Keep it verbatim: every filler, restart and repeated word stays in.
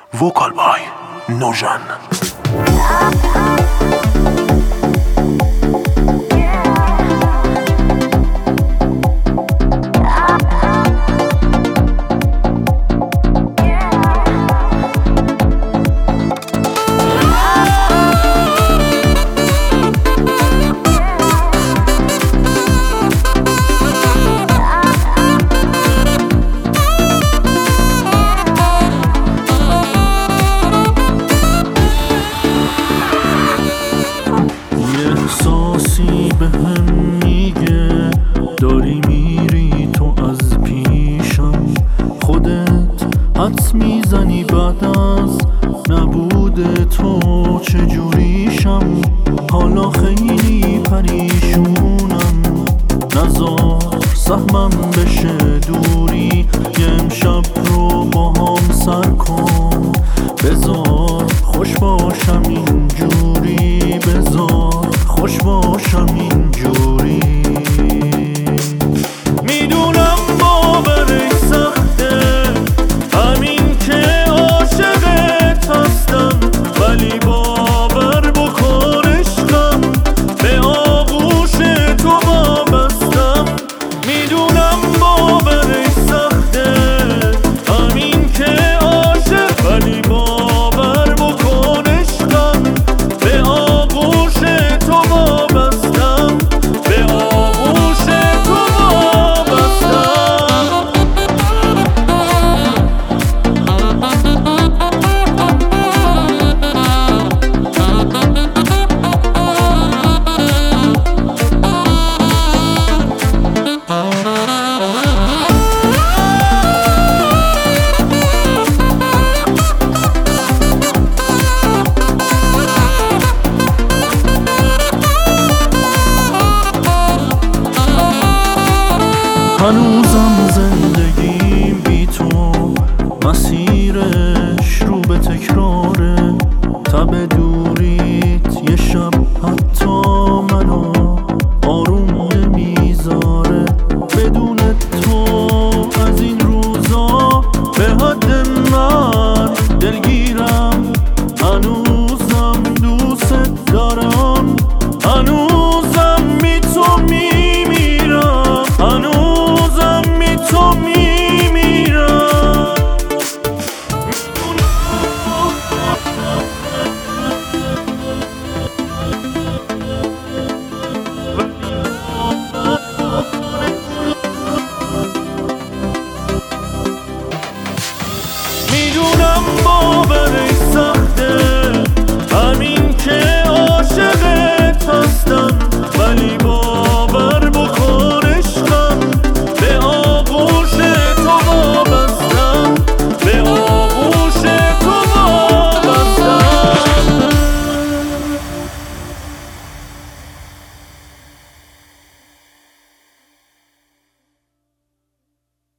وکال بای نوژن. احساسی به هم میگه داری میری تو از پیشم، خودت حدس میزنی بعد از نبوده تو چجوریشم. حالا خیلی پریشونم، نزار سهمم بشه دوری، یه امشب رو با هم سر کن، بذار